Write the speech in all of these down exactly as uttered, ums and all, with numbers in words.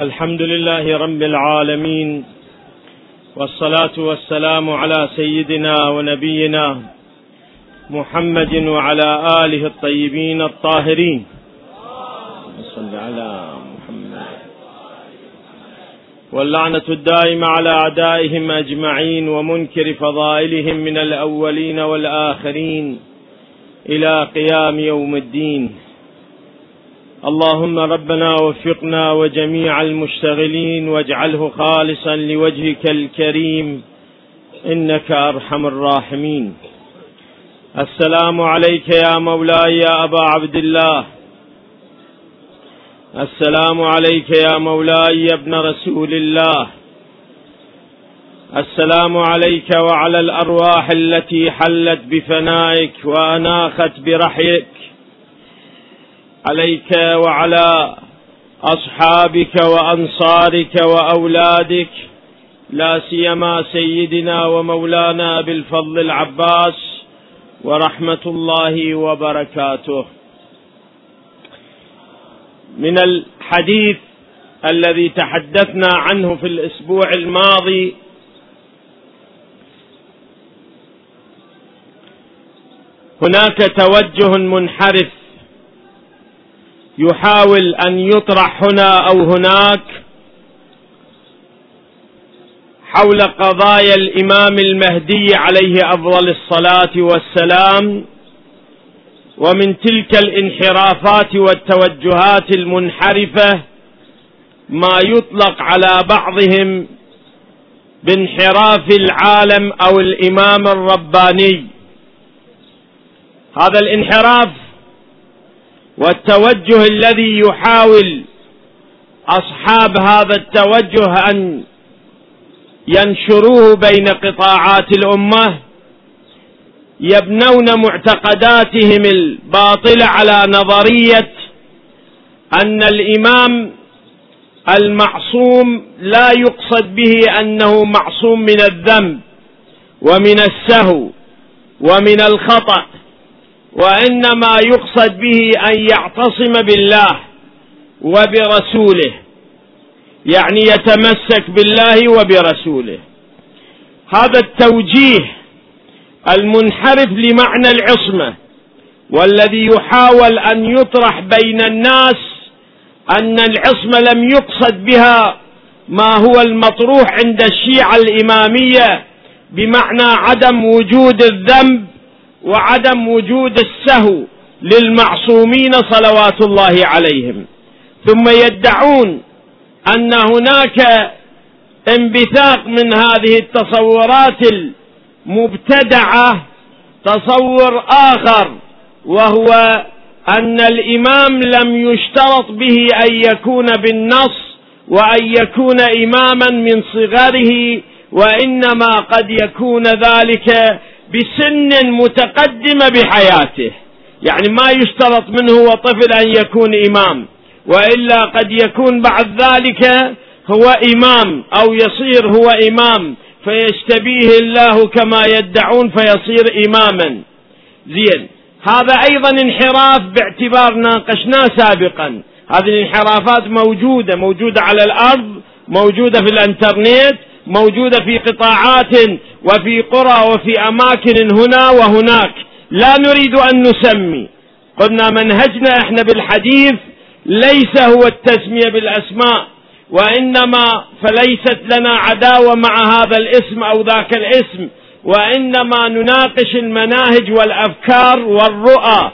الحمد لله رب العالمين، والصلاة والسلام على سيدنا ونبينا محمد وعلى آله الطيبين الطاهرين. صل على محمد. واللعنة الدائمة على أعدائهم أجمعين ومنكر فضائلهم من الأولين والآخرين إلى قيام يوم الدين. اللهم ربنا وفقنا وجميع المشتغلين واجعله خالصا لوجهك الكريم إنك أرحم الراحمين. السلام عليك يا مولاي يا أبا عبد الله، السلام عليك يا مولاي يا ابن رسول الله، السلام عليك وعلى الأرواح التي حلت بفنائك وأناخت برحيك، عليك وعلى أصحابك وأنصارك وأولادك، لا سيما سيدنا ومولانا أبي الفضل العباس ورحمة الله وبركاته. من الحديث الذي تحدثنا عنه في الأسبوع الماضي هناك توجه منحرف يحاول أن يطرح هنا أو هناك حول قضايا الإمام المهدي عليه أفضل الصلاة والسلام، ومن تلك الانحرافات والتوجهات المنحرفة ما يطلق على بعضهم بانحراف العالم أو الإمام الرباني. هذا الانحراف والتوجه الذي يحاول أصحاب هذا التوجه أن ينشروه بين قطاعات الأمة، يبنون معتقداتهم الباطلة على نظرية أن الإمام المعصوم لا يقصد به أنه معصوم من الذنب ومن السهو ومن الخطأ، وإنما يقصد به أن يعتصم بالله وبرسوله، يعني يتمسك بالله وبرسوله. هذا التوجيه المنحرف لمعنى العصمة والذي يحاول أن يطرح بين الناس أن العصمة لم يقصد بها ما هو المطروح عند الشيعة الإمامية بمعنى عدم وجود الذنب وعدم وجود السهو للمعصومين صلوات الله عليهم، ثم يدعون أن هناك انبثاق من هذه التصورات المبتدعة تصور آخر، وهو أن الإمام لم يشترط به أن يكون بالنص وأن يكون إماما من صغره، وإنما قد يكون ذلك بسن متقدمة بحياته، يعني ما يشترط منه وطفل أن يكون إمام، وإلا قد يكون بعد ذلك هو إمام أو يصير هو إمام فيشتبيه الله كما يدعون فيصير إماما. زين، هذا أيضا انحراف باعتبار ناقشناه سابقا. هذه الانحرافات موجودة موجودة على الأرض، موجودة في الانترنت، موجودة في قطاعات وفي قرى وفي أماكن هنا وهناك، لا نريد أن نسمي. قلنا منهجنا احنا بالحديث ليس هو التسمية بالأسماء، وإنما فليست لنا عداوة مع هذا الاسم أو ذاك الاسم، وإنما نناقش المناهج والأفكار والرؤى،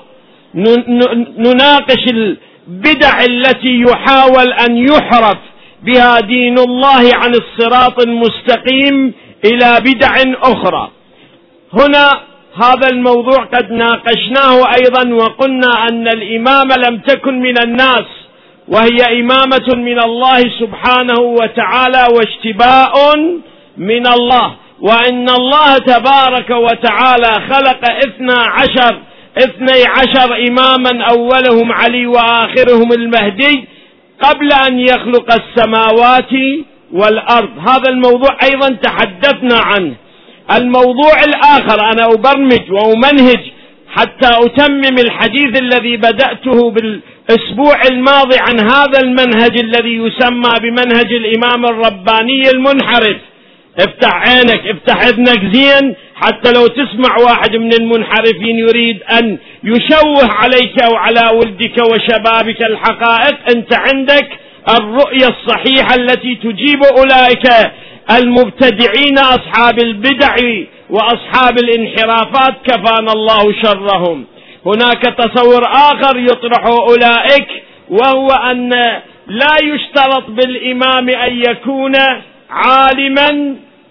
نناقش البدع التي يحاول أن يحرف بها دين الله عن الصراط المستقيم إلى بدع أخرى. هنا هذا الموضوع قد ناقشناه أيضا، وقلنا أن الإمامة لم تكن من الناس، وهي إمامة من الله سبحانه وتعالى واشتباء من الله، وإن الله تبارك وتعالى خلق اثنى عشر اثني عشر إماما أولهم علي وآخرهم المهدي قبل أن يخلق السماوات والأرض. هذا الموضوع أيضا تحدثنا عنه. الموضوع الآخر أنا أبرمج وأمنهج حتى أتمم الحديث الذي بدأته بالأسبوع الماضي عن هذا المنهج الذي يسمى بمنهج الإمام الرباني المنحرف. افتح عينك، افتح اذنك زين، حتى لو تسمع واحد من المنحرفين يريد أن يشوه عليك أو على ولدك وشبابك الحقائق، أنت عندك الرؤية الصحيحة التي تجيب أولئك المبتدعين أصحاب البدع وأصحاب الانحرافات، كفانا الله شرهم. هناك تصور آخر يطرح أولئك، وهو أن لا يشترط بالإمام أن يكون عالما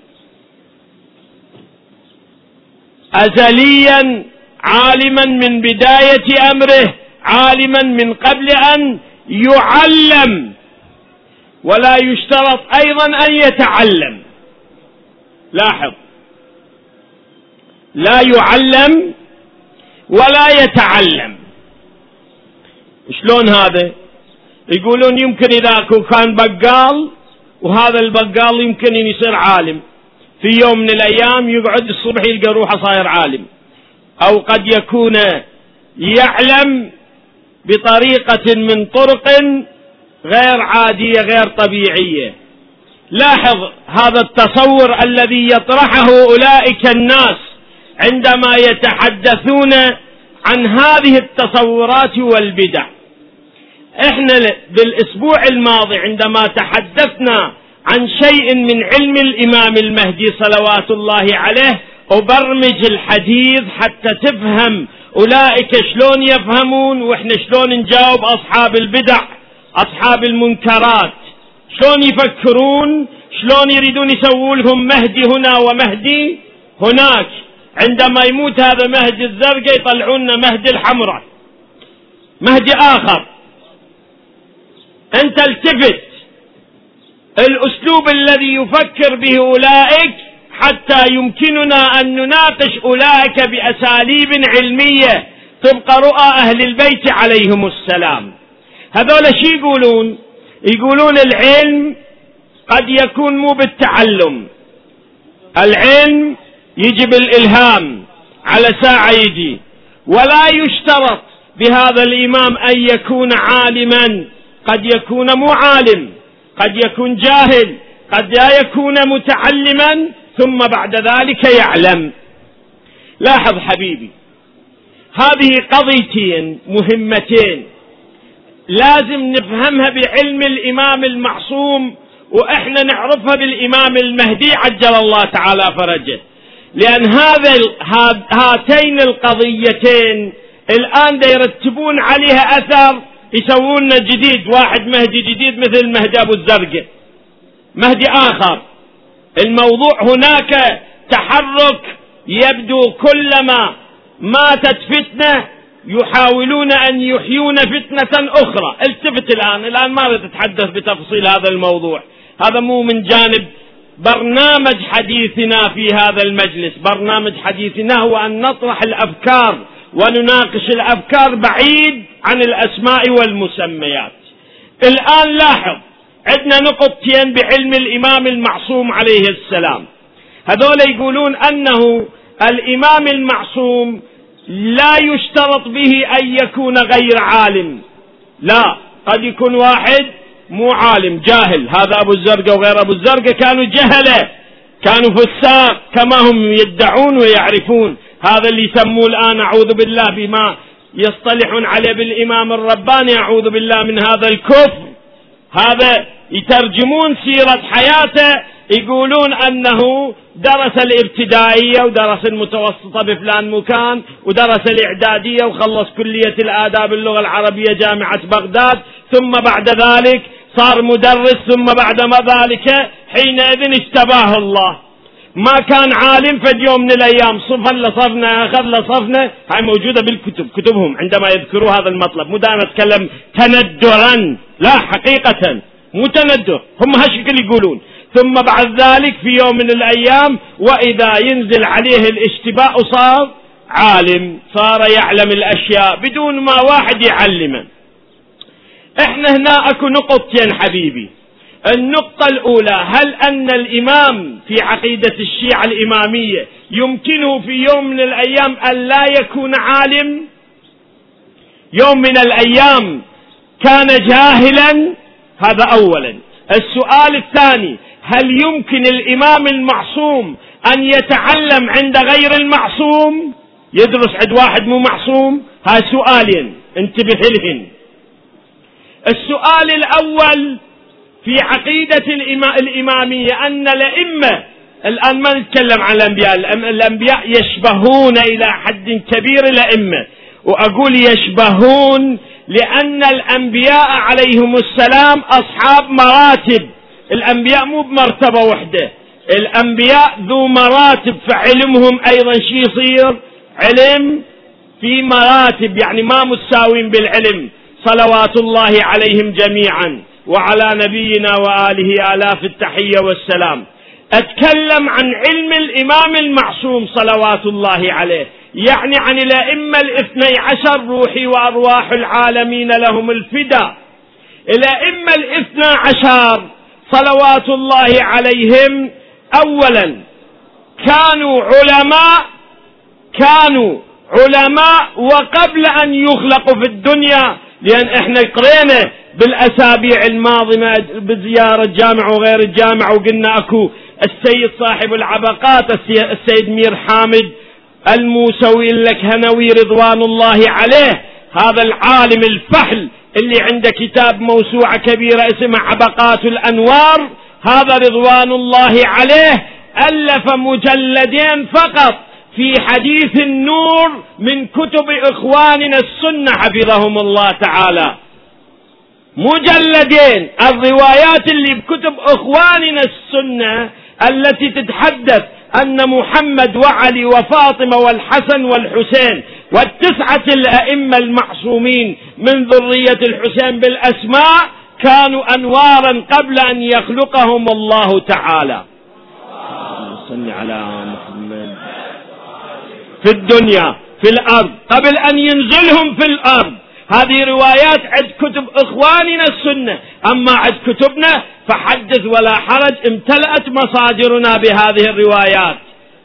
أزليا، عالما من بداية أمره، عالما من قبل أن يعلم، ولا يشترط أيضا أن يتعلم. لاحظ، لا يعلم ولا يتعلم. شلون هذا؟ يقولون يمكن إذا كان بقال، وهذا البقال يمكن أن يصير عالم، في يوم من الأيام يقعد الصبح يلقى روحه صاير عالم، أو قد يكون يعلم بطريقة من طرق غير عادية غير طبيعية. لاحظ هذا التصور الذي يطرحه أولئك الناس عندما يتحدثون عن هذه التصورات والبدع. احنا بالاسبوع الماضي عندما تحدثنا عن شيء من علم الامام المهدي صلوات الله عليه، أبرمج الحديث حتى تفهم أولئك شلون يفهمون، وإحنا شلون نجاوب أصحاب البدع أصحاب المنكرات، شلون يفكرون، شلون يريدون يسووا لهم مهدي هنا ومهدي هناك. عندما يموت هذا مهدي الزرقاء يطلعون مهدي الحمراء، مهدي آخر. أنت التفت الأسلوب الذي يفكر به أولئك حتى يمكننا أن نناقش أولئك بأساليب علمية تبقى رؤى أهل البيت عليهم السلام. هذول شي يقولون؟ يقولون العلم قد يكون مو بالتعلم، العلم يجي بالإلهام، على ساعة يجي، ولا يشترط بهذا الإمام أن يكون عالما، قد يكون مو عالم، قد يكون جاهل، قد لا يكون متعلما ثم بعد ذلك يعلم. لاحظ حبيبي، هذه قضيتين مهمتين لازم نفهمها بعلم الإمام المعصوم، وإحنا نعرفها بالإمام المهدي عجل الله تعالى فرجه. لأن هذا هاتين القضيتين الآن يرتبون عليها أثر، يسوون جديد، واحد مهدي جديد مثل مهدي أبو الزرقاء، مهدي آخر. الموضوع هناك تحرك، يبدو كلما ماتت فتنة يحاولون أن يحيون فتنة أخرى. التفت الآن، الآن ما نتحدث بتفصيل هذا الموضوع، هذا مو من جانب برنامج حديثنا في هذا المجلس. برنامج حديثنا هو أن نطرح الأفكار ونناقش الأفكار بعيد عن الأسماء والمسميات. الآن لاحظ، عندنا نقطتين بعلم الإمام المعصوم عليه السلام. هذول يقولون أنه الإمام المعصوم لا يشترط به أن يكون غير عالم، لا، قد يكون واحد مو عالم، جاهل. هذا أبو الزرقاء وغير أبو الزرقاء كانوا جهلة، كانوا فساق كما هم يدعون ويعرفون. هذا اللي يسموه الآن أعوذ بالله بما يصطلحون عليه بالإمام الرباني، أعوذ بالله من هذا الكفر. هذا يترجمون سيرة حياته، يقولون أنه درس الابتدائية ودرس المتوسطة بفلان مكان ودرس الإعدادية وخلص كلية الآداب اللغة العربية جامعة بغداد، ثم بعد ذلك صار مدرس، ثم بعد ما ذلك حينئذ اشتباه الله. ما كان عالم، فد يوم من الأيام صفا لصفنا أخذ لصفنا. هاي موجودة بالكتب، كتبهم عندما يذكروا هذا المطلب. مو دائما أتكلم تندرا، لا، حقيقة مو تندر، هم هالشكل يقولون. ثم بعد ذلك في يوم من الأيام وإذا ينزل عليه الاشتباه صار عالم، صار يعلم الأشياء بدون ما واحد يعلمه. احنا هنا اكو نقطتين حبيبي. النقطة الأولى: هل أن الإمام في عقيدة الشيعة الإمامية يمكنه في يوم من الأيام أن لا يكون عالم؟ يوم من الأيام كان جاهلا؟ هذا أولا. السؤال الثاني: هل يمكن الإمام المعصوم أن يتعلم عند غير المعصوم؟ يدرس عند واحد مو معصوم؟ هاي سؤالين انتبه لهن. السؤال الأول: في عقيدة الإمامية أن الأئمة، الآن ما نتكلم عن الأنبياء، الأنبياء يشبهون إلى حد كبير الأئمة، وأقول يشبهون لأن الأنبياء عليهم السلام أصحاب مراتب. الأنبياء مو بمرتبة وحدة، الأنبياء ذو مراتب، فعلمهم أيضا شي يصير علم في مراتب، يعني ما متساوين بالعلم، صلوات الله عليهم جميعا وعلى نبينا وآله آلاف التحية والسلام. أتكلم عن علم الإمام المعصوم صلوات الله عليه، يعني عن الأئمة الاثني عشر روحي وأرواح العالمين لهم الفداء. الأئمة الاثنى عشر صلوات الله عليهم أولا كانوا علماء، كانوا علماء وقبل أن يخلقوا في الدنيا، لأن احنا قرينا بالأسابيع الماضية بزيارة جامع وغير الجامع، وقلنا أكو السيد صاحب العبقات السيد مير حامد الموسوي الهنوي رضوان الله عليه، هذا العالم الفحل اللي عنده كتاب موسوعة كبيرة اسمها عبقات الأنوار، هذا رضوان الله عليه ألف مجلدين فقط في حديث النور من كتب إخواننا السنة حفظهم الله تعالى، مجلدين. الروايات اللي بكتب إخواننا السنة التي تتحدث أن محمد وعلي وفاطمة والحسن والحسين والتسعة الأئمة المعصومين من ذرية الحسين بالأسماء كانوا أنوارا قبل أن يخلقهم الله تعالى. صل على محمد. في الدنيا في الأرض قبل أن ينزلهم في الأرض. هذه روايات عند كتب إخواننا السنة، أما عند كتبنا فحدث ولا حرج، امتلأت مصادرنا بهذه الروايات.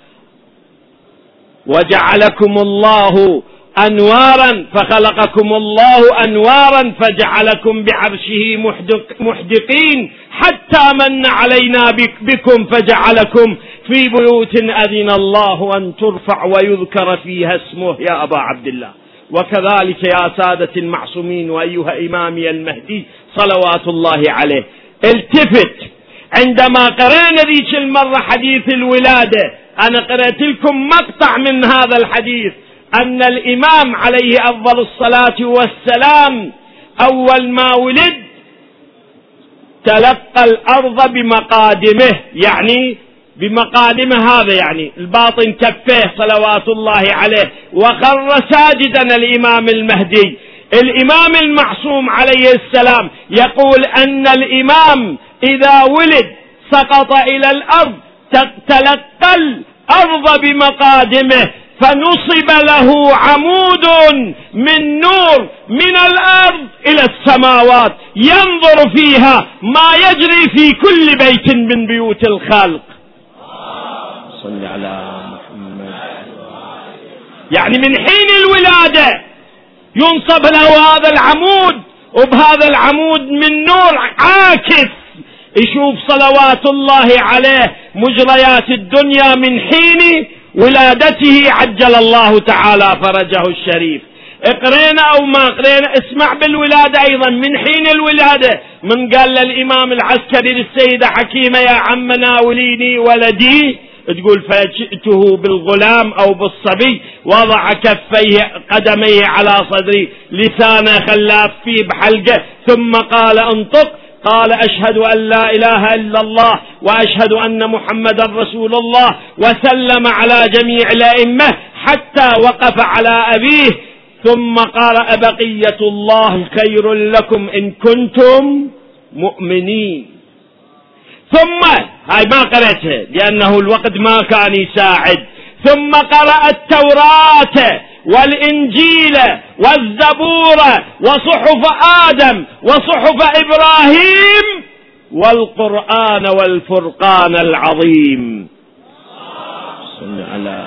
وجعلكم الله أنوارا، فخلقكم الله أنوارا فجعلكم بعرشه محدق محدقين حتى من علينا بكم فجعلكم في بيوت أذن الله أن ترفع ويذكر فيها اسمه يا أبا عبد الله. وكذلك يا سادة المعصومين وأيها إمامي المهدي صلوات الله عليه، التفت عندما قرأنا ذيك المرة حديث الولادة، أنا قرأت لكم مقطع من هذا الحديث، أن الإمام عليه أفضل الصلاة والسلام أول ما ولد تلقى الأرض بمقادمه، يعني بمقادمه هذا يعني الباطن كفيه صلوات الله عليه، وخر ساجدا الإمام المهدي. الإمام المعصوم عليه السلام يقول أن الإمام إذا ولد سقط إلى الأرض تلقى الأرض بمقادمه، فنصب له عمود من نور من الأرض إلى السماوات ينظر فيها ما يجري في كل بيت من بيوت الخلق. صل على محمد. يعني من حين الولادة ينصب له هذا العمود، وبهذا العمود من نور عاكس يشوف صلوات الله عليه مجريات الدنيا من حين ولادته عجل الله تعالى فرجه الشريف. اقرينا او ما اقرينا اسمع بالولادة ايضا، من حين الولادة من قال للامام العسكري للسيدة حكيمة يا عم ناوليني ولدي، تقول فجئته بالغلام او بالصبي وضع كفيه قدميه على صدري لسانه خلاف فيه بحلقه ثم قال انطق، قال أشهد أن لا إله إلا الله وأشهد أن محمدا رسول الله، وسلم على جميع الأئمة حتى وقف على أبيه ثم قال أبقية الله خير لكم إن كنتم مؤمنين. ثم هاي ما قرأتها لأنه الوقت ما كان يساعد. ثم قرأ التوراة والإنجيل والزبور وصحف آدم وصحف إبراهيم والقرآن والفرقان العظيم. صل على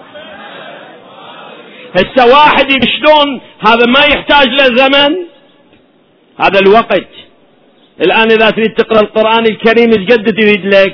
هسه واحد شلون هذا ما يحتاج له زمن، هذا الوقت. الآن إذا تريد تقرأ القرآن الكريم ايش قد تريد لك؟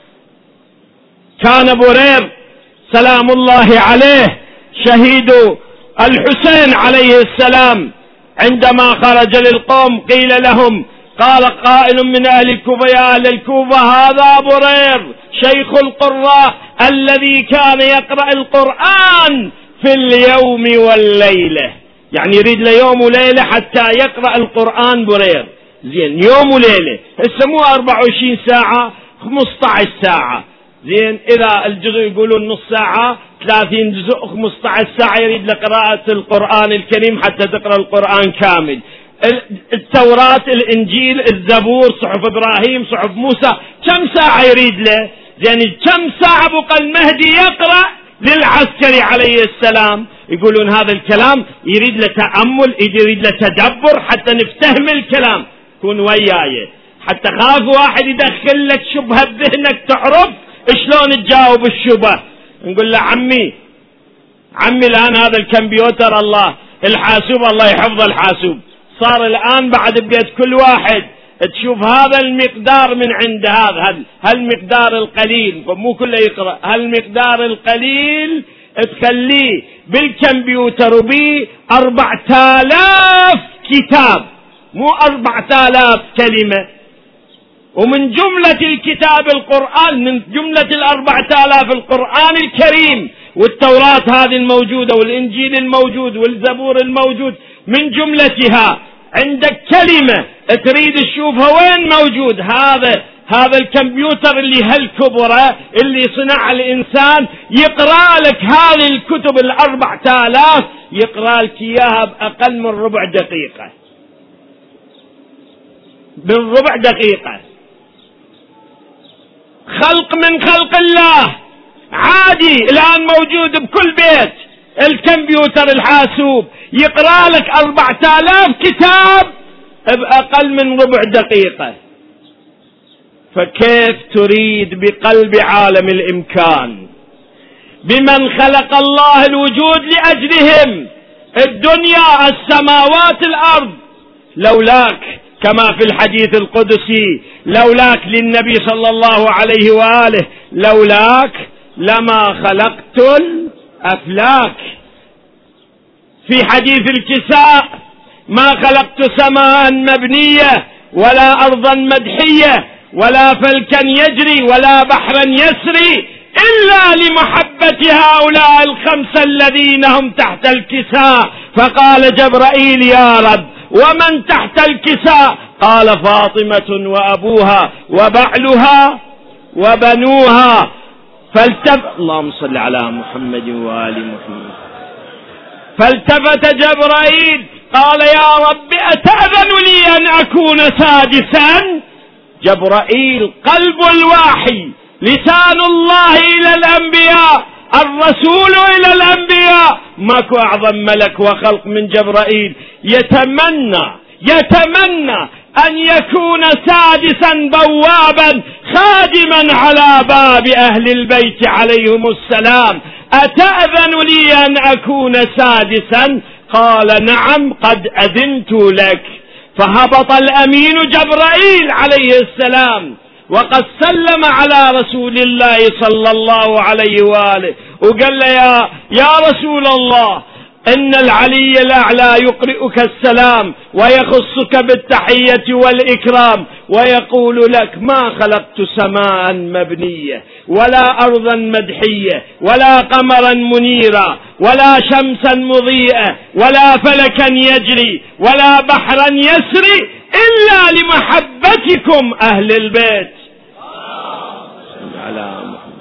كان برير سلام الله عليه شهيد الحسين عليه السلام عندما خرج للقوم قيل لهم، قال قائل من أهل الكوفة يا أهل الكوفة هذا برير شيخ القراء الذي كان يقرأ القرآن في اليوم والليلة، يعني يريد له يوم وليلة حتى يقرأ القرآن برير. زين يوم وليلة، هسه مو أربعة وعشرين ساعة، خمسة عشر ساعة. زين إذا الجزء يقولون نص ساعة، ثلاثين جزء، خمسة عشر ساعة يريد لقراءة القرآن الكريم حتى تقرأ القرآن كامل. التوراة، الإنجيل، الزبور، صحف إبراهيم، صحف موسى، كم ساعة يريد له؟ يعني كم ساعة بقى المهدي يقرأ للعسكري عليه السلام؟ يقولون هذا الكلام يريد له تأمل، يريد له تدبر حتى نفتهم الكلام. كون وياي حتى خاف واحد يدخل لك شبهة بذهنك تعرف شلون تجاوب الشبه. نقول له عمي عمي الآن هذا الكمبيوتر الله الحاسوب الله يحفظ الحاسوب، صار الآن بعد بيت كل واحد تشوف هذا المقدار من عند هذا هالمقدار القليل، مو كله يقرأ، هالمقدار القليل تخليه بالكمبيوتر وبي أربعة آلاف كتاب، مو أربعة آلاف كلمة. ومن جملة الكتاب القرآن، من جملة الأربعة آلاف القرآن الكريم والتوراة هذه الموجودة والإنجيل الموجود والزبور الموجود، من جملتها عندك كلمة تريد تشوفها وين موجود، هذا هذا الكمبيوتر اللي هالكبرة اللي صنع الإنسان يقرأ لك هذه الكتب الأربعة آلاف، يقرأ لك إياها بأقل من ربع دقيقة، بالربع دقيقة. خلق من خلق الله عادي الآن موجود بكل بيت، الكمبيوتر الحاسوب يقرأ لك أربعة آلاف كتاب بأقل من ربع دقيقة. فكيف تريد بقلب عالم الإمكان بمن خلق الله الوجود لأجلهم، الدنيا السماوات الأرض، لولاك كما في الحديث القدسي لولاك للنبي صلى الله عليه وآله لولاك لما خلقت الأفلاك. في حديث الكساء ما خلقت سماء مبنية ولا أرضا مدحية ولا فلكا يجري ولا بحرا يسري إلا لمحبة هؤلاء الخمسة الذين هم تحت الكساء. فقال جبرائيل يا رب ومن تحت الكساء؟ قال فاطمة وأبوها وبعلها وبنوها. فالتفت اللهم صل على محمد وآل محمد. فالتفت جبرائيل قال يا رب أتأذن لي أن أكون سادسا؟ جبرائيل قلب الوحي، لسان الله إلى الأنبياء، الرسول إلى الأنبياء، ماكو أعظم ملك وخلق من جبرائيل. يتمنى يتمنى أن يكون سادسا بوابا خادما على باب أهل البيت عليهم السلام. أتأذن لي أن أكون سادسا؟ قال نعم قد أذنت لك. فهبط الأمين جبرائيل عليه السلام وقد سلم على رسول الله صلى الله عليه وآله وقال له يا, يا رسول الله إن العلي الأعلى يقرئك السلام ويخصك بالتحية والإكرام ويقول لك ما خلقت سماء مبنية ولا أرضا مدحية ولا قمرا منيرا ولا شمسا مضيئة ولا فلكا يجري ولا بحرا يسري إلا لمحبتكم أهل البيت. على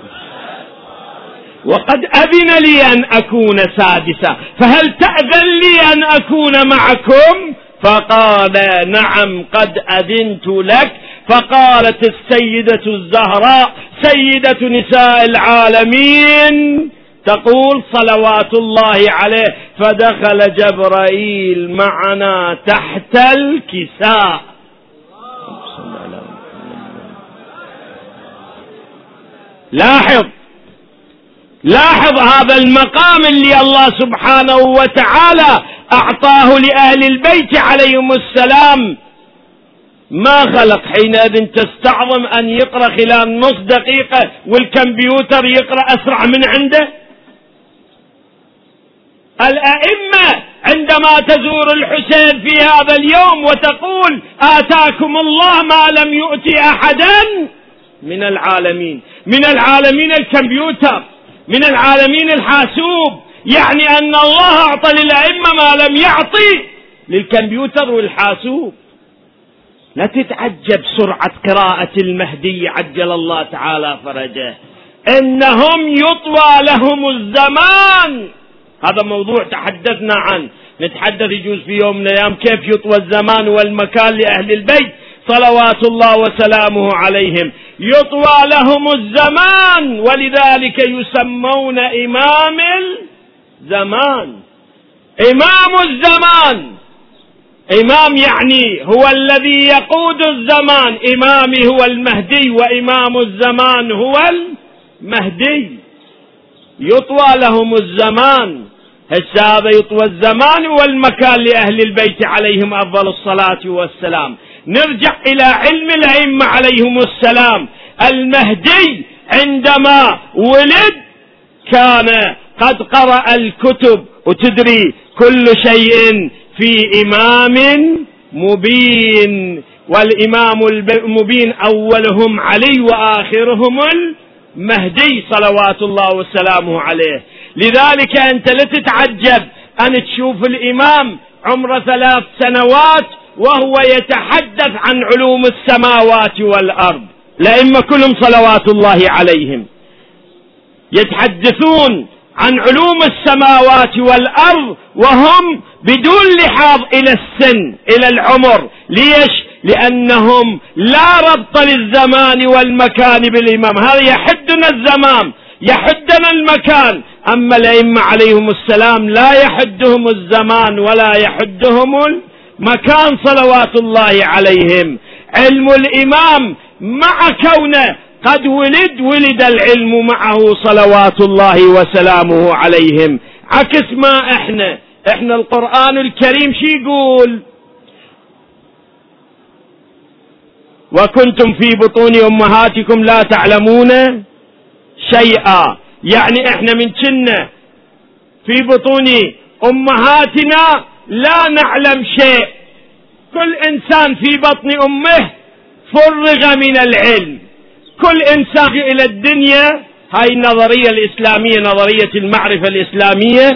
وقد أذن لي أن أكون سادسا فهل تأذن لي أن أكون معكم؟ فقال نعم قد أذنت لك. فقالت السيدة الزهراء سيدة نساء العالمين تقول صلوات الله عليه فدخل جبرائيل معنا تحت الكساء. لاحظ لاحظ هذا المقام اللي الله سبحانه وتعالى أعطاه لأهل البيت عليهم السلام، ما خلق حينئذ تستعظم أن يقرأ خلال نص دقيقة والكمبيوتر يقرأ أسرع من عنده. الأئمة عندما تزور الحسين في هذا اليوم وتقول آتاكم الله ما لم يؤتي أحدا من العالمين، من العالمين الكمبيوتر، من العالمين الحاسوب، يعني أن الله أعطى للأئمة ما لم يعطي للكمبيوتر والحاسوب. لا تتعجب سرعة قراءة المهدي عجل الله تعالى فرجه، إنهم يطوى لهم الزمان. هذا موضوع تحدثنا عنه، نتحدث يجوز في يوم من الأيام كيف يطوى الزمان والمكان لأهل البيت صلوات الله وسلامه عليهم. يطوى لهم الزمان ولذلك يسمون إمام الزمان. إمام الزمان، إمام يعني هو الذي يقود الزمان، إمامي هو المهدي وإمام الزمان هو المهدي. يطوى لهم الزمان، هذا يطوى الزمان والمكان لأهل البيت عليهم أفضل الصلاة والسلام. نرجع إلى علم الأئمة عليهم السلام. المهدي عندما ولد كان قد قرأ الكتب، وتدري كل شيء في إمام مبين، والإمام المبين أولهم علي وآخرهم المهدي صلوات الله وسلامه عليه. لذلك أنت لا تتعجب أن تشوف الإمام عمره ثلاث سنوات وهو يتحدث عن علوم السماوات والأرض. الأئمة كلهم صلوات الله عليهم يتحدثون عن علوم السماوات والأرض وهم بدون لحاظ إلى السن إلى العمر. ليش؟ لأنهم لا ربط للزمان والمكان بالإمام. هذا يحدنا الزمان يحدنا المكان، أما الأئمة عليهم السلام لا يحدهم الزمان ولا يحدهم المكان صلوات الله عليهم. علم الإمام مع كونه قد ولد ولد العلم معه صلوات الله وسلامه عليهم، عكس ما احنا احنا القرآن الكريم شي يقول؟ وكنتم في بطون أمهاتكم لا تعلمون شيئا، يعني احنا من كنا في بطون أمهاتنا لا نعلم شيء. كل إنسان في بطن أمه فرغ من العلم. كل إنسان إلى الدنيا، هاي النظرية الإسلامية نظرية المعرفة الإسلامية،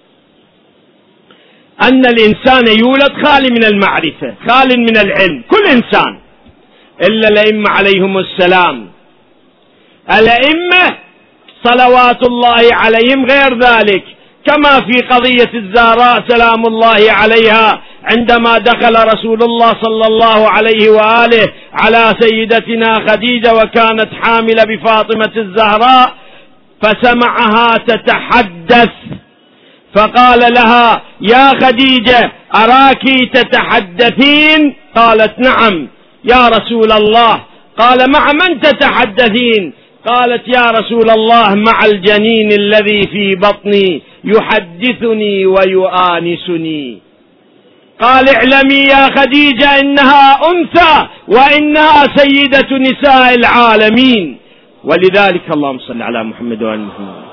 أن الإنسان يولد خالي من المعرفة خالي من العلم، كل إنسان، إلا الأئمة عليهم السلام. الأئمة صلوات الله عليهم غير ذلك، كما في قضية الزهراء سلام الله عليها عندما دخل رسول الله صلى الله عليه وآله على سيدتنا خديجة وكانت حاملة بفاطمة الزهراء، فسمعها تتحدث فقال لها يا خديجة أراك تتحدثين؟ قالت نعم يا رسول الله. قال مع من تتحدثين؟ قالت يا رسول الله مع الجنين الذي في بطني يحدثني ويؤانسني. قال اعلمي يا خديجة إنها أنثى وإنها سيدة نساء العالمين. ولذلك اللهم صل على محمد وآل محمد.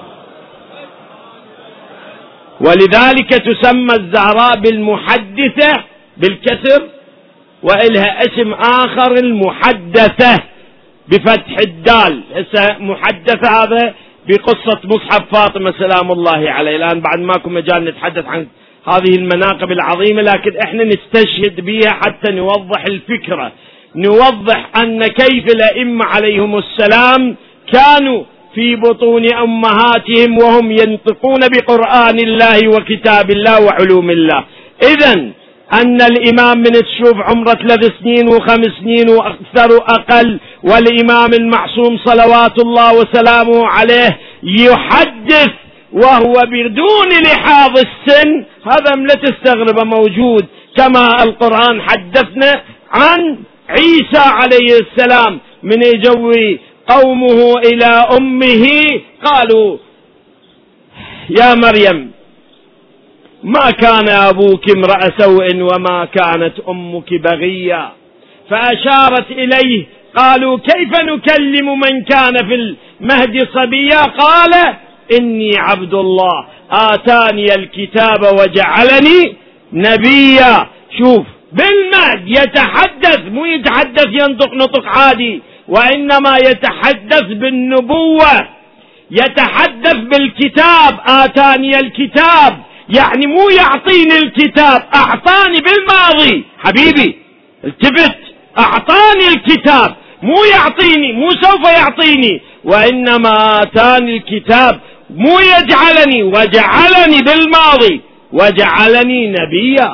ولذلك تسمى الزهراء بالمحدثة بالكسر، وإلها اسم آخر المحدثة بفتح الدال. هسه محدثة هذا بقصة مصحف فاطمة سلام الله عليه. الآن بعد ماكو مجال نتحدث عن هذه المناقب العظيمة، لكن احنا نستشهد بها حتى نوضح الفكرة، نوضح أن كيف الأئمة عليهم السلام كانوا في بطون أمهاتهم وهم ينطقون بقرآن الله وكتاب الله وعلوم الله. إذن أن الإمام من تشوف عمره ثلاث سنين وخمس سنين وأكثر وأقل، والإمام المعصوم صلوات الله وسلامه عليه يحدث وهو بدون لحاظ السن، هذا لا تستغرب موجود. كما القرآن حدثنا عن عيسى عليه السلام من يجوي قومه إلى أمه قالوا يا مريم ما كان أبوك امرأ سوء وما كانت أمك بغيا، فأشارت إليه. قالوا كيف نكلم من كان في المهد صبيا؟ قال إني عبد الله آتاني الكتاب وجعلني نبيا. شوف، بالمهد يتحدث، مو يتحدث ينطق نطق عادي، وإنما يتحدث بالنبوة، يتحدث بالكتاب. آتاني الكتاب يعني مو يعطيني الكتاب، أعطاني بالماضي. حبيبي التفت، أعطاني الكتاب، مو يعطيني، مو سوف يعطيني، وإنما آتاني الكتاب، مو يجعلني، وجعلني بالماضي، وجعلني نبيا.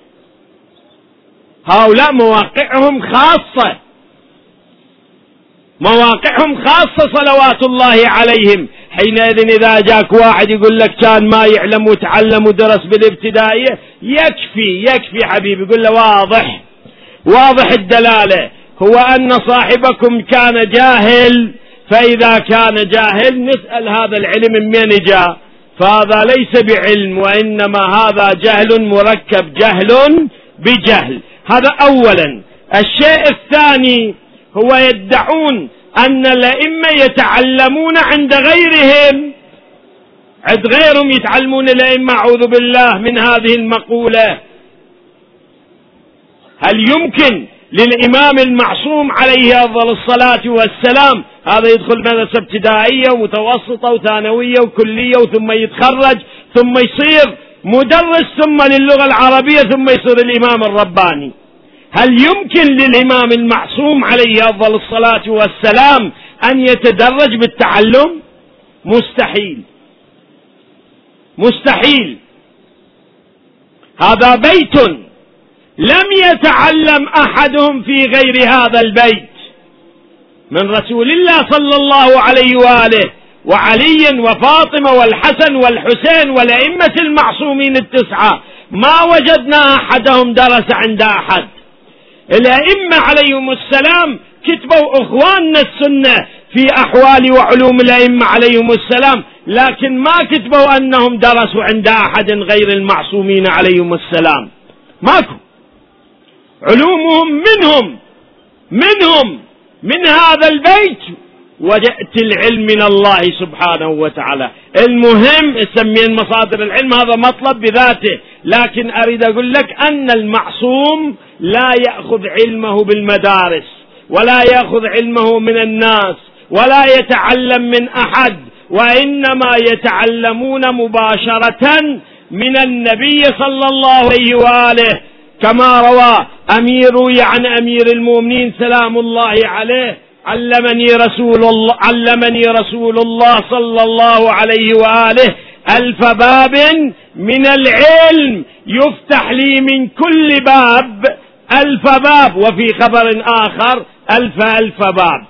هؤلاء مواقعهم خاصة، مواقعهم خاصة صلوات الله عليهم. حينئذ إذا جاك واحد يقول لك كان ما يعلم وتعلم ودرس بالابتدائية، يكفي يكفي حبيبي، يقول له واضح واضح الدلالة، هو أن صاحبكم كان جاهل، فإذا كان جاهل نسأل هذا العلم من من جاء، فهذا ليس بعلم، وإنما هذا جهل مركب، جهل بجهل. هذا أولا. الشيء الثاني هو يدعون أن الأئمة يتعلمون عند غيرهم، عند غيرهم يتعلمون الأئمة. أعوذ بالله من هذه المقولة. هل يمكن للإمام المعصوم عليه أفضل الصلاة والسلام هذا يدخل مدرسة ابتدائية ومتوسطة وثانوية وكلية ثم يتخرج ثم يصير مدرس ثم للغة العربية ثم يصير الإمام الرباني؟ هل يمكن للإمام المعصوم عليه أفضل الصلاة والسلام أن يتدرج بالتعلم؟ مستحيل مستحيل. هذا بيت لم يتعلم أحدهم في غير هذا البيت من رسول الله صلى الله عليه وآله وعلي وفاطمة والحسن والحسين والأئمة المعصومين التسعة، ما وجدنا أحدهم درس عند أحد. الأئمة عليهم السلام كتبوا إخواننا السنة في أحوال وعلوم الأئمة عليهم السلام، لكن ما كتبوا أنهم درسوا عند أحد غير المعصومين عليهم السلام. ماكو، علومهم منهم منهم من هذا البيت، وجاءت العلم من الله سبحانه وتعالى. المهم سمين مصادر العلم، هذا مطلب بذاته، لكن أريد أقول لك أن المعصوم لا يأخذ علمه بالمدارس، ولا يأخذ علمه من الناس، ولا يتعلم من أحد، وإنما يتعلمون مباشرة من النبي صلى الله عليه وآله، كما روى أمير عن أمير المؤمنين سلام الله عليه: علمني رسول الله علمني رسول الله صلى الله عليه وآله ألف باب من العلم يفتح لي من كل باب ألف باب، وفي خبر آخر ألف ألف باب.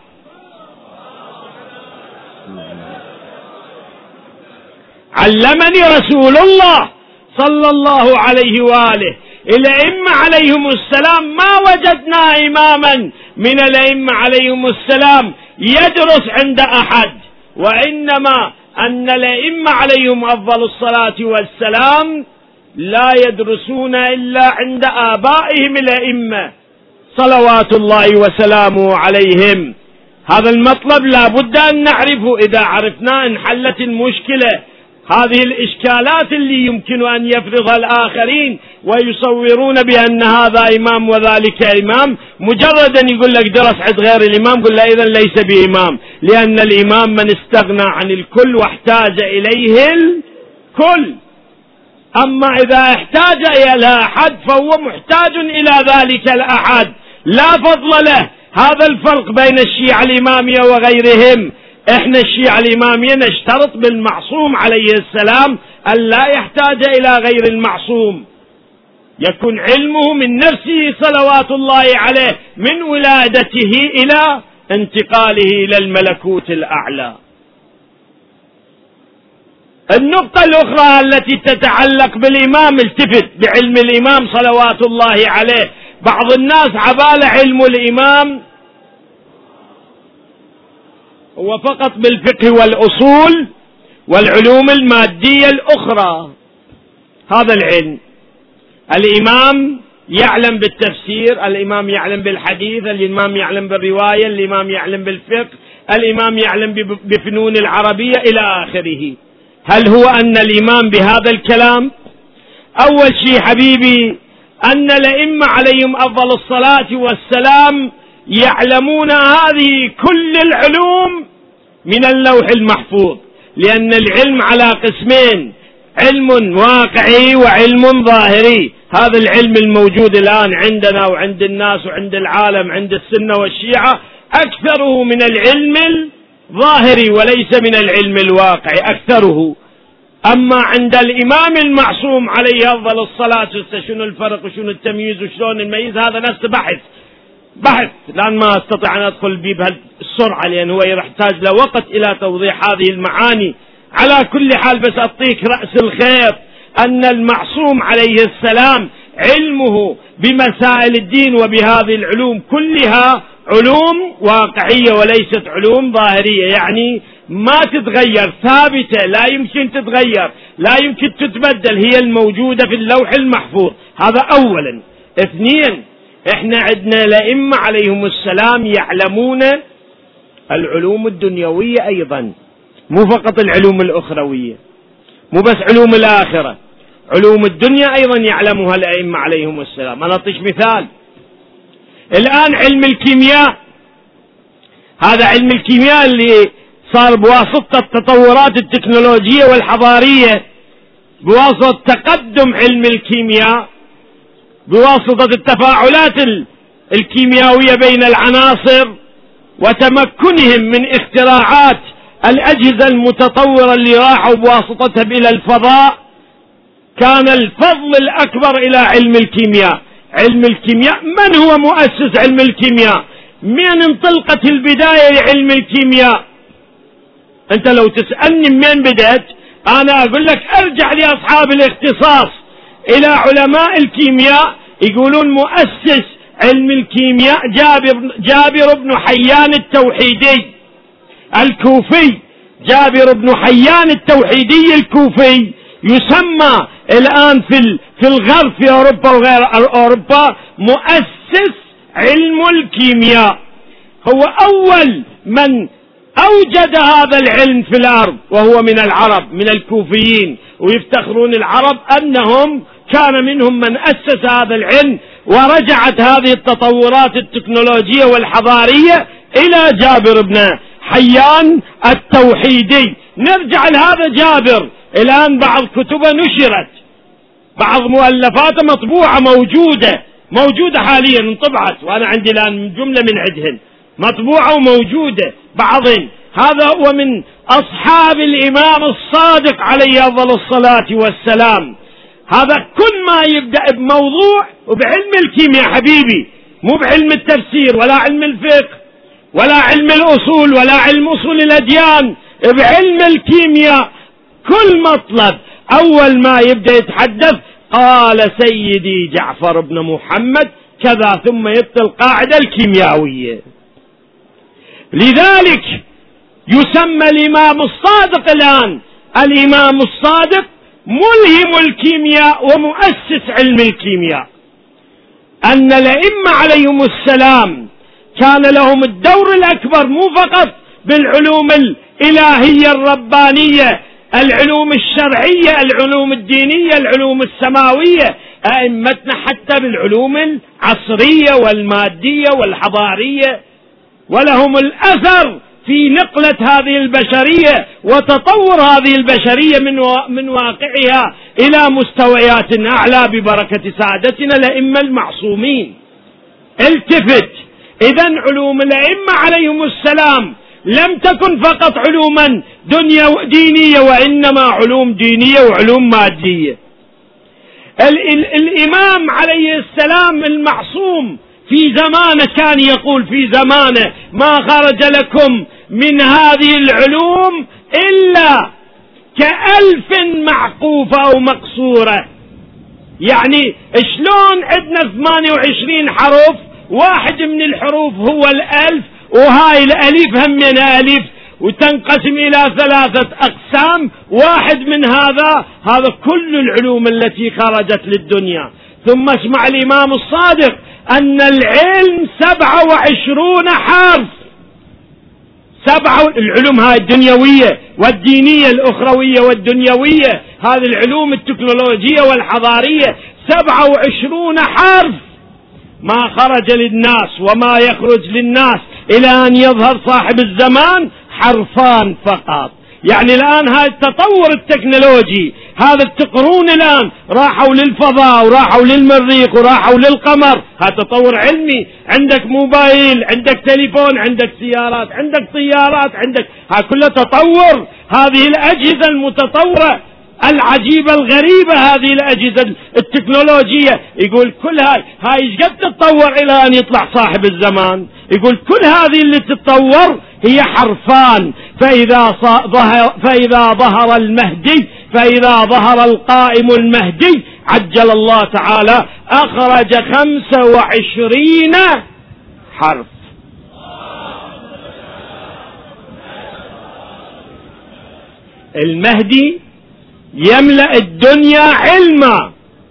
علمني رسول الله صلى الله عليه وآله. الأئمة عليهم السلام ما وجدنا إماما من الأئمة عليهم السلام يدرس عند أحد، وإنما أن الأئمة عليهم أفضل الصلاة والسلام لا يدرسون إلا عند آبائهم الأئمة صلوات الله وسلامه عليهم. هذا المطلب لا بد أن نعرفه، إذا عرفناه انحلت المشكلة. هذه الإشكالات اللي يمكن أن يفرضها الآخرين ويصورون بأن هذا إمام وذلك إمام، مجرد أن يقول لك درس عند غير الإمام قل له إذن ليس بإمام، لأن الإمام من استغنى عن الكل واحتاج إليه الكل. أما إذا احتاج إلى أحد فهو محتاج إلى ذلك الأحد، لا فضل له. هذا الفرق بين الشيعة الإمامية وغيرهم. احنا الشيعة الإمامية نشترط بالمعصوم عليه السلام أن لا يحتاج إلى غير المعصوم، يكون علمه من نفسه صلوات الله عليه من ولادته إلى انتقاله إلى الملكوت الأعلى. النقطة الأخرى التي تتعلق بالإمام، التفت بعلم الإمام صلوات الله عليه. بعض الناس عبال علم الإمام هو فقط بالفقه والأصول والعلوم المادية الأخرى. هذا العلم. الإمام يعلم بالتفسير، الإمام يعلم بالحديث، الإمام يعلم بالرواية، الإمام يعلم بالفقه، الإمام يعلم بفنون العربية إلى آخره. هل هو أن الإمام بهذا الكلام؟ أول شيء حبيبي أن الأئمة عليهم أفضل الصلاة والسلام يعلمون هذه كل العلوم من اللوح المحفوظ، لأن العلم على قسمين: علم واقعي وعلم ظاهري. هذا العلم الموجود الآن عندنا وعند الناس وعند العالم عند السنة والشيعة أكثره من العلم الظاهري وليس من العلم الواقعي أكثره. أما عند الإمام المعصوم عليه أفضل الصلاة والسلام شنو الفرق وشنو التمييز وشلون الميز، هذا نفس بحث بحث الآن ما أستطيع أن أدخل به بهالسرعة لأن هو يحتاج له وقت إلى توضيح هذه المعاني. على كل حال بس أعطيك رأس الخير أن المعصوم عليه السلام علمه بمسائل الدين وبهذه العلوم كلها علوم واقعية وليست علوم ظاهرية، يعني ما تتغير، ثابتة، لا يمكن تتغير، لا يمكن تتبدل، هي الموجودة في اللوح المحفوظ. هذا أولا. اثنين، احنا عندنا الأئمة عليهم السلام يعلمون العلوم الدنيوية أيضا، مو فقط العلوم الأخروية، مو بس علوم الآخرة، علوم الدنيا أيضا يعلمها الأئمة عليهم السلام. أنا أعطيك مثال. الآن علم الكيمياء، هذا علم الكيمياء اللي صار بواسطة التطورات التكنولوجية والحضارية، بواسطة تقدم علم الكيمياء، بواسطة التفاعلات الكيميائية بين العناصر وتمكنهم من اختراعات الأجهزة المتطورة اللي راحوا بواسطتها إلى الفضاء، كان الفضل الأكبر إلى علم الكيمياء. علم الكيمياء، من هو مؤسس علم الكيمياء؟ من انطلقت البداية لعلم الكيمياء؟ أنت لو تسألني من بدأت أنا أقول لك أرجع لأصحاب الاختصاص إلى علماء الكيمياء، يقولون مؤسس علم الكيمياء جابر, جابر بن حيان التوحيدي الكوفي. جابر بن حيان التوحيدي الكوفي يسمى الآن في في الغرب في أوروبا وغير أوروبا مؤسس علم الكيمياء. هو أول من أوجد هذا العلم في الأرض، وهو من العرب، من الكوفيين، ويفتخرون العرب أنهم كان منهم من أسس هذا العلم، ورجعت هذه التطورات التكنولوجية والحضارية إلى جابر بن حيان التوحيدي. نرجع لهذا جابر، الآن بعض كتبه نشرت، بعض مؤلفاته مطبوعة موجودة موجودة حاليا انطبعت، وأنا عندي الآن جملة من عندهن مطبوعة وموجودة بعضهم. هذا هو من أصحاب الإمام الصادق عليه أفضل الصلاة والسلام. هذا كل ما يبدأ بموضوع وبعلم الكيمياء حبيبي، مو بعلم التفسير ولا علم الفقه ولا علم الأصول ولا علم أصول الأديان، بعلم الكيمياء كل مطلب أول ما يبدأ يتحدث قال سيدي جعفر بن محمد كذا، ثم يبدأ القاعدة الكيميائية. لذلك يسمى الإمام الصادق الآن الإمام الصادق ملهم الكيمياء ومؤسس علم الكيمياء. أن الأئمة عليهم السلام كان لهم الدور الأكبر مو فقط بالعلوم الإلهية الربانية، العلوم الشرعية، العلوم الدينية، العلوم السماوية، أئمتنا حتى بالعلوم العصرية والمادية والحضارية، ولهم الأثر في نقلة هذه البشرية وتطور هذه البشرية من من واقعها إلى مستويات أعلى ببركة سعادتنا الأئمة المعصومين. التفت، إذن علوم الأئمة عليهم السلام لم تكن فقط علوما دنيا دينية، وإنما علوم دينية وعلوم مادية. ال ال الإمام عليه السلام المعصوم في زمانه كان يقول في زمانه ما خرج لكم من هذه العلوم إلا كألف معقوفة أو مقصورة. يعني شلون عندنا ثمانية وعشرين حرف، واحد من الحروف هو الألف، وهاي الأليف هم من ألف، وتنقسم إلى ثلاثة أقسام، واحد من هذا هذا كل العلوم التي خرجت للدنيا. ثم اسمع الإمام الصادق أن العلم سبعة وعشرون حرف، سبعة العلوم هاي الدنيوية والدينية الأخروية والدنيوية، هذه العلوم التكنولوجية والحضارية سبعة وعشرون حرف. ما خرج للناس وما يخرج للناس إلى أن يظهر صاحب الزمان حرفان فقط. يعني الآن هذا التطور التكنولوجي، هذا التقرون الآن راحوا للفضاء وراحوا للمريخ وراحوا للقمر، هذا تطور علمي. عندك موبايل، عندك تليفون، عندك سيارات، عندك طيارات، عندك هذا كله تطور. هذه الأجهزة المتطورة العجيبة الغريبة، هذه الأجهزة التكنولوجية، يقول كل هاي هاي ايش قد تتطور إلى أن يطلع صاحب الزمان؟ يقول كل هذه اللي تتطور هي حرفان. فإذا ظهر فإذا ظهر المهدي فإذا ظهر القائم المهدي عجل الله تعالى أخرج خمسة وعشرين حرف. المهدي يملأ الدنيا علما.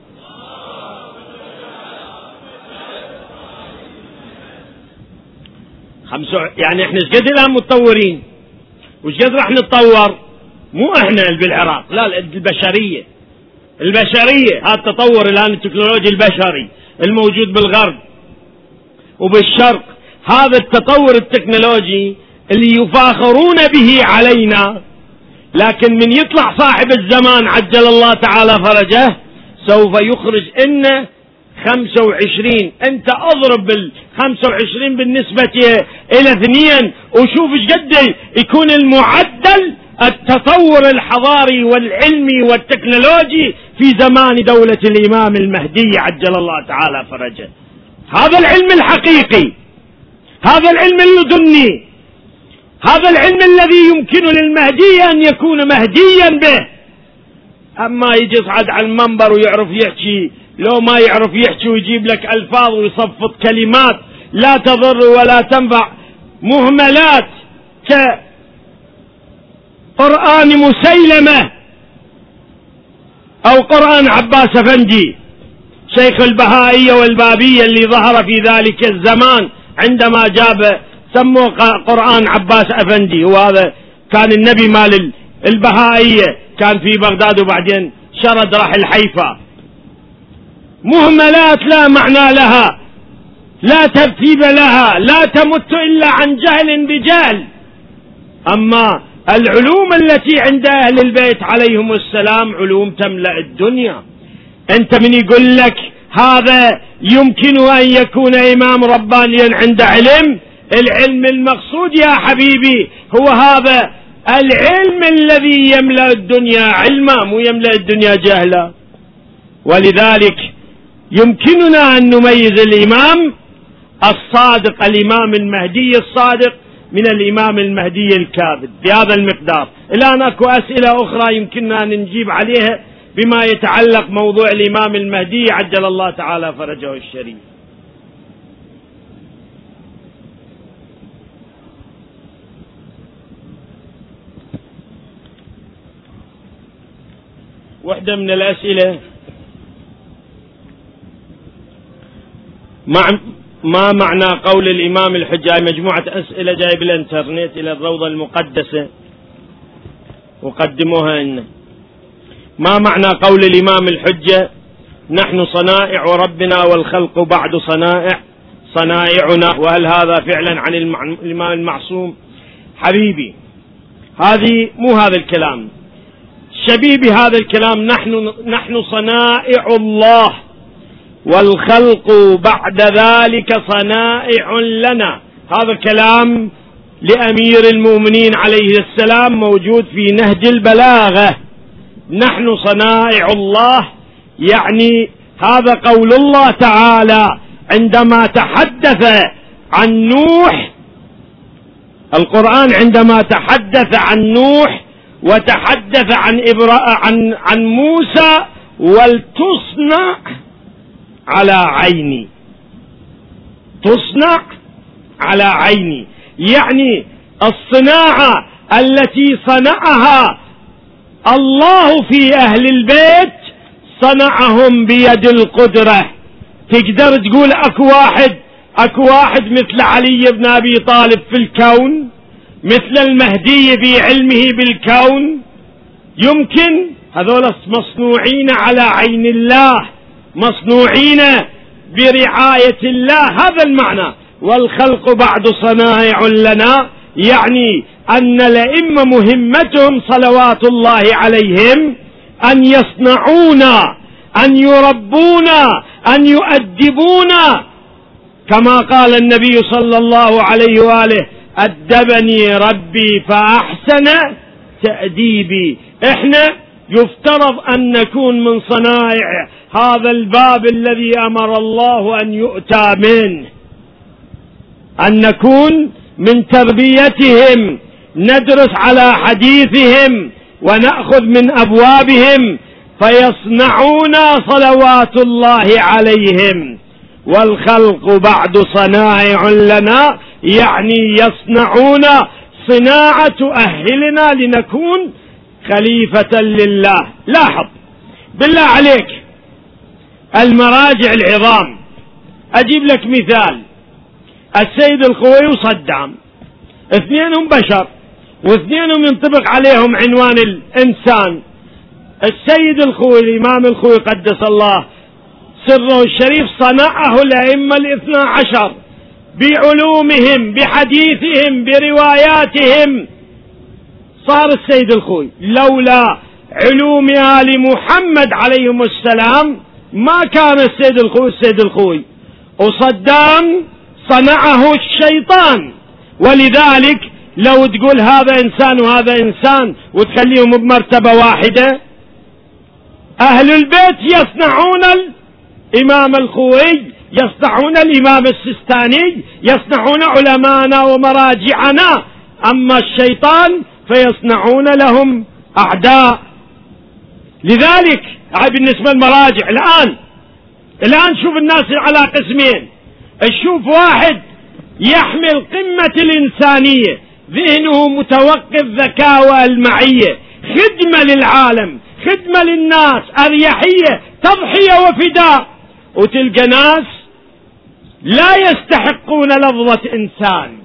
خمسة يعني احنا ايش قد الان متطورين وش قد راح نتطور؟ مو احنا بالعراق، لا البشرية البشرية هذا التطور الان التكنولوجي البشري الموجود بالغرب وبالشرق، هذا التطور التكنولوجي اللي يفاخرون به علينا. لكن من يطلع صاحب الزمان عجل الله تعالى فرجه سوف يخرج إن خمسة وعشرين. انت اضرب بالخمسة وعشرين بالنسبة الى اثنين وشوف ايش قد يكون المعدل التطور الحضاري والعلمي والتكنولوجي في زمان دولة الامام المهدي عجل الله تعالى فرجه. هذا العلم الحقيقي، هذا العلم اللدني، هذا العلم الذي يمكن للمهدي ان يكون مهديا به. اما يجي يصعد على المنبر ويعرف يحكي، لو ما يعرف يحكي ويجيب لك الفاظ ويصفط كلمات لا تضر ولا تنفع، مهملات كقرآن مسيلمة او قرآن عباس افندي شيخ البهائية والبابية اللي ظهر في ذلك الزمان عندما جاب سموه قرآن عباس افندي. وهذا كان النبي مال البهائية، كان في بغداد وبعدين شرد راح الحيفا. مهملات لا معنى لها، لا ترتيب لها، لا تمت إلا عن جهل بجهل. أما العلوم التي عند أهل البيت عليهم السلام علوم تملأ الدنيا. أنت من يقول لك هذا يمكن أن يكون إمام ربانيا عند علم؟ العلم المقصود يا حبيبي هو هذا العلم الذي يملأ الدنيا علما، مو يملأ الدنيا جهلا. ولذلك يمكننا أن نميز الإمام الصادق، الإمام المهدي الصادق، من الإمام المهدي الكاذب بهذا المقدار. الآن أكو أسئلة أخرى يمكننا أن نجيب عليها بما يتعلق موضوع الإمام المهدي عجل الله تعالى فرجه الشريف. واحدة من الأسئلة مع ما معنى قول الإمام الحجة؟ مجموعة أسئلة جاي بالإنترنت إلى الروضة المقدسة وقدموها لنا. ما معنى قول الإمام الحجة نحن صنائع ربنا والخلق بعد صنائع صنائعنا؟ وهل هذا فعلا عن الإمام المعصوم؟ حبيبي هذه مو هذا الكلام، شبيه بهذا الكلام. نحن نحن صنائع الله والخلق بعد ذلك صنائع لنا. هذا كلام لأمير المؤمنين عليه السلام موجود في نهج البلاغة. نحن صنائع الله، يعني هذا قول الله تعالى عندما تحدث عن نوح. القرآن عندما تحدث عن نوح وتحدث عن إبراء عن عن موسى ولتصنع على عيني، تصنع على عيني، يعني الصناعة التي صنعها الله في أهل البيت صنعهم بيد القدرة. تقدر تقول أكو واحد أكو واحد مثل علي بن أبي طالب في الكون، مثل المهدي بعلمه بالكون؟ يمكن؟ هذول مصنوعين على عين الله، مصنوعين برعاية الله، هذا المعنى. والخلق بعد صنائع لنا، يعني أن الأئمة مهمتهم صلوات الله عليهم أن يصنعونا، أن يربونا، أن يؤدبونا، كما قال النبي صلى الله عليه وآله: أدبني ربي فأحسن تأديبي. احنا يفترض أن نكون من صنائع هذا الباب الذي أمر الله أن يؤتى منه، أن نكون من تربيتهم، ندرس على حديثهم ونأخذ من أبوابهم، فيصنعونا صلوات الله عليهم. والخلق بعد صنائع لنا، يعني يصنعون صناعة تؤهلنا لنكون خليفة لله. لاحظ بالله عليك المراجع العظام، أجيب لك مثال: السيد الخوئي وصدام، اثنينهم بشر واثنينهم ينطبق عليهم عنوان الإنسان. السيد الخوئي الإمام الخوئي قدس الله سره الشريف صنعه الأئمة الاثنى عشر بعلومهم، بحديثهم، برواياتهم. صار السيد الخوئي لولا علوم آل محمد عليهم السلام ما كان السيد الخوئي السيد الخوئي. وصدام صنعه الشيطان، ولذلك لو تقول هذا إنسان وهذا إنسان وتخليهم بمرتبة واحدة. أهل البيت يصنعون الإمام الخوئي، يصنعون الإمام السستاني، يصنعون علماءنا ومراجعنا، أما الشيطان فيصنعون لهم أعداء. لذلك بالنسبة للمراجع الآن الآن شوف الناس على قسمين. شوف واحد يحمل قمة الإنسانية، ذهنه متوقف، ذكاوة المعية، خدمة للعالم، خدمة للناس، أريحية، تضحية وفداء. وتلقى ناس لا يستحقون لفظة إنسان.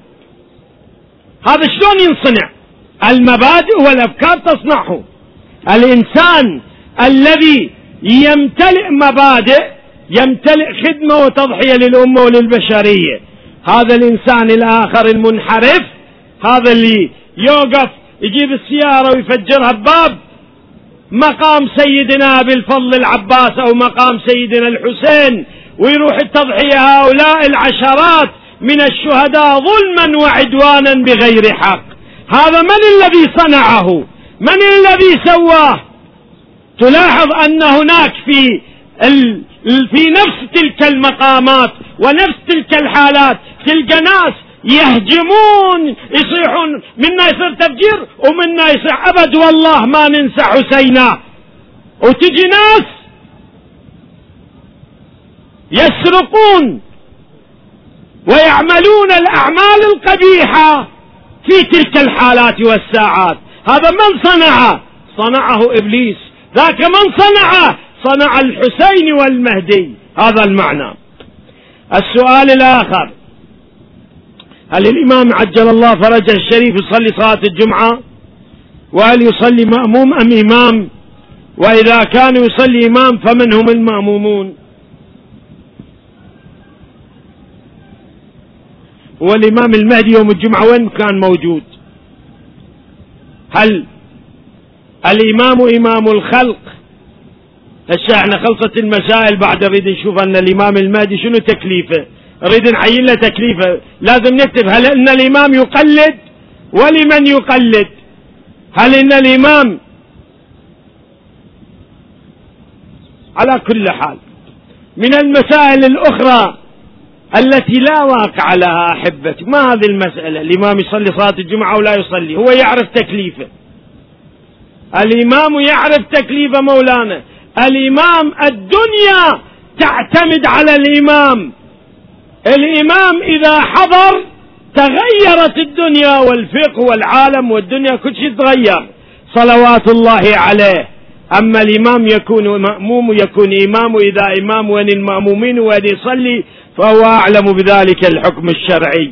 هذا شلون ينصنع؟ المبادئ والأفكار تصنعه. الإنسان الذي يمتلئ مبادئ، يمتلئ خدمة وتضحية للأمة وللبشرية. هذا الإنسان الآخر المنحرف، هذا اللي يوقف يجيب السيارة ويفجرها بباب مقام سيدنا أبي الفضل العباس أو مقام سيدنا الحسين، ويروح التضحية هؤلاء العشرات من الشهداء ظلما وعدوانا بغير حق. هذا من الذي صنعه؟ من الذي سواه؟ تلاحظ أن هناك في ال... في نفس تلك المقامات ونفس تلك الحالات تلقى ناس يهجمون، يصيحون منا يصير تفجير ومنا يصيح أبد والله ما ننسى حسينا. وتجي ناس يسرقون ويعملون الأعمال القبيحة في تلك الحالات والساعات. هذا من صنعه؟ صنعه إبليس. ذاك من صنعه؟ صنع الحسين والمهدي. هذا المعنى. السؤال الآخر: هل الإمام عجل الله فرجه الشريف يصلي صلاة الجمعة؟ وهل يصلي مأموم أم إمام؟ وإذا كان يصلي إمام فمن هم المأمومون؟ والإمام المهدي يوم الجمعة وين كان موجود؟ هل الإمام إمام الخلق؟ هسه احنا خلصت المسائل، بعد نريد نشوف أن الإمام المهدي شنو تكليفه، نريد نعين له تكليفه. لازم نكتب هل إن الإمام يقلد ولمن يقلد؟ هل إن الإمام على كل حال من المسائل الأخرى التي لا واقع لها أحبتي. ما هذه المسألة الإمام يصلي صلاة الجمعة ولا يصلي؟ هو يعرف تكليفه، الإمام يعرف تكليف مولانا. الإمام الدنيا تعتمد على الإمام. الإمام إذا حضر تغيرت الدنيا والفقه والعالم والدنيا كل شيء تغير صلوات الله عليه. أما الإمام يكون مأموم يكون إمام، إذا إمام وين المأمومين وين يصلي فهو أعلم بذلك الحكم الشرعي.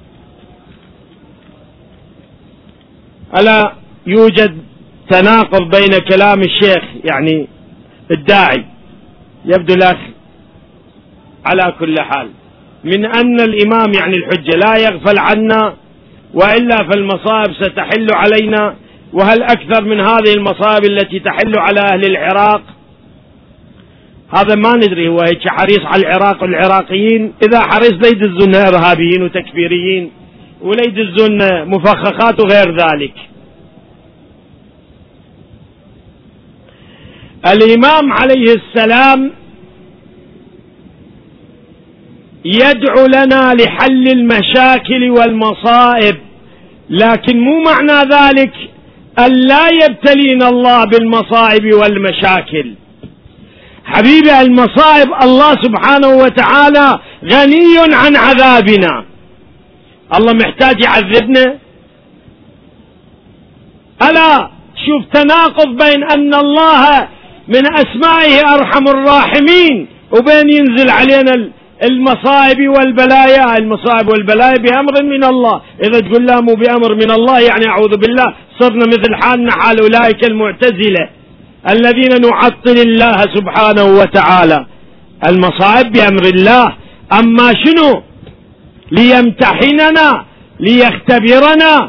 ألا يوجد تناقض بين كلام الشيخ يعني الداعي يبدو الأخ على كل حال من أن الإمام يعني الحجة لا يغفل عنا وإلا فالمصائب ستحل علينا، وهل أكثر من هذه المصائب التي تحل على أهل العراق؟ هذا ما ندري، هو هيك حريص على العراق والعراقيين، إذا حريص لا يدزون إرهابيين وتكفيريين ولا يدزون مفخخات وغير ذلك. الإمام عليه السلام يدعو لنا لحل المشاكل والمصائب، لكن مو معنى ذلك أن لا يبتلينا الله بالمصائب والمشاكل. حبيبي المصائب الله سبحانه وتعالى غني عن عذابنا، الله محتاج يعذبنا؟ ألا شوف تناقض بين أن الله من أسمائه أرحم الراحمين وبين ينزل علينا المصائب والبلايا. المصائب والبلايا بأمر من الله، إذا تقول لا مو بأمر من الله يعني أعوذ بالله صرنا مثل حالنا حال أولئك المعتزلة الذين نعطل الله سبحانه وتعالى. المصائب بأمر الله، أما شنو؟ ليمتحننا ليختبرنا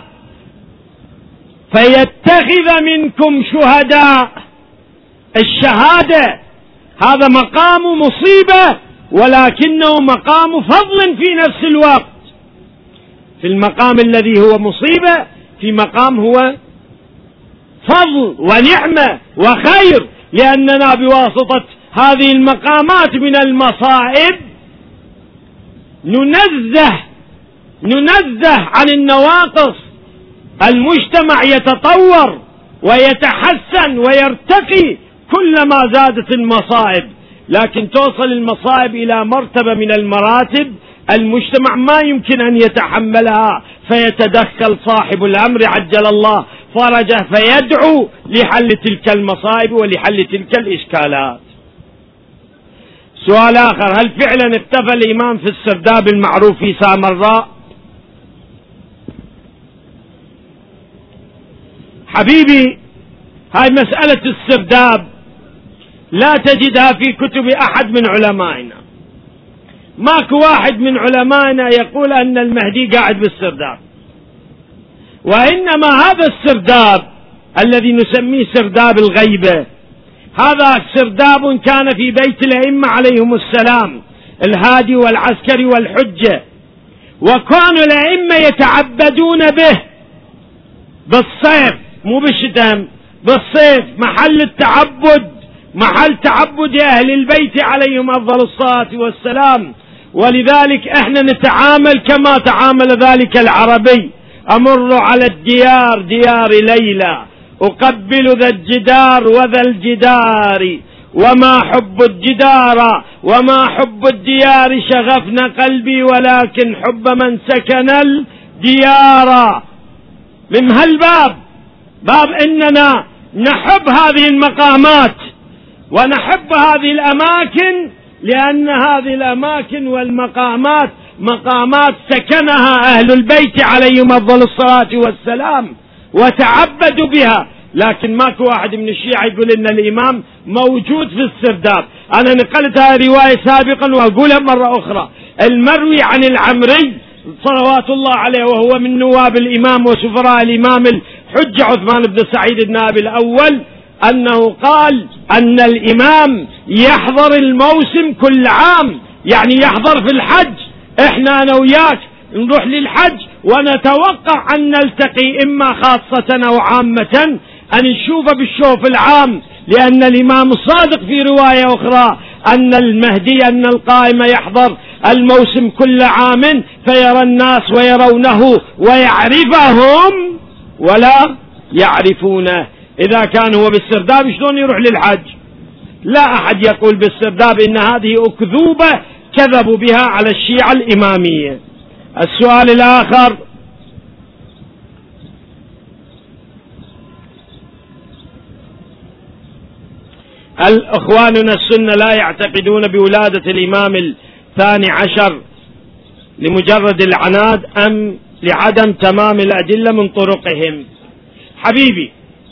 فيتخذ منكم شهداء. الشهادة هذا مقام مصيبة ولكنه مقام فضل في نفس الوقت. في المقام الذي هو مصيبة في مقام هو فضل ونعمة وخير، لأننا بواسطة هذه المقامات من المصائب ننزه ننزه عن النواقص. المجتمع يتطور ويتحسن ويرتقي كلما زادت المصائب، لكن توصل المصائب إلى مرتبة من المراتب المجتمع ما يمكن أن يتحملها، فيتدخل صاحب الأمر عجل الله فرجه فيدعو لحل تلك المصائب ولحل تلك الإشكالات. سؤال آخر، هل فعلا اختفى الإمام في السرداب المعروف في سامراء؟ حبيبي هاي مسألة السرداب لا تجدها في كتب أحد من علمائنا، ماكو واحد من علمائنا يقول أن المهدي قاعد بالسرداب، وإنما هذا السرداب الذي نسميه سرداب الغيبة هذا سرداب كان في بيت الأئمة عليهم السلام الهادي والعسكري والحجة، وكانوا الأئمة يتعبدون به بالصيف مو بالشتاء، بالصيف محل التعبد، محل تعبد أهل البيت عليهم أفضل الصلاة والسلام. ولذلك احنا نتعامل كما تعامل ذلك العربي، أمر على الديار ديار ليلى أقبل ذا الجدار وذا الجدار وما حب الجدار وما حب الديار شغفنا قلبي ولكن حب من سكن الديار. من هالباب باب إننا نحب هذه المقامات ونحب هذه الأماكن، لأن هذه الأماكن والمقامات مقامات سكنها أهل البيت عليهم أفضل الصلاة والسلام وتعبدوا بها. لكن ماكو واحد من الشيعة يقول إن الإمام موجود في السرداب. أنا نقلتها رواية سابقا وأقولها مرة أخرى، المروي عن العمري صلوات الله عليه وهو من نواب الإمام وسفراء الإمام الحجة عثمان بن سعيد النائب الأول أنه قال أن الإمام يحضر الموسم كل عام، يعني يحضر في الحج. إحنا أنا وياك نروح للحج ونتوقع أن نلتقي إما خاصة أو عامة أن نشوفه بالشوف العام، لأن الإمام الصادق في رواية أخرى أن المهدي أن القائم يحضر الموسم كل عام فيرى الناس ويرونه ويعرفهم ولا يعرفونه. إذا كان هو بالسرداب شلون يروح للحج؟ لا أحد يقول بالسرداب إن هذه أكذوبة كذبوا بها على الشيعة الإمامية. السؤال الآخر: الإخواننا السنة لا يعتقدون بولادة الإمام الثاني عشر لمجرد العناد أم لعدم تمام الأدلة من طرقهم؟ حبيبي،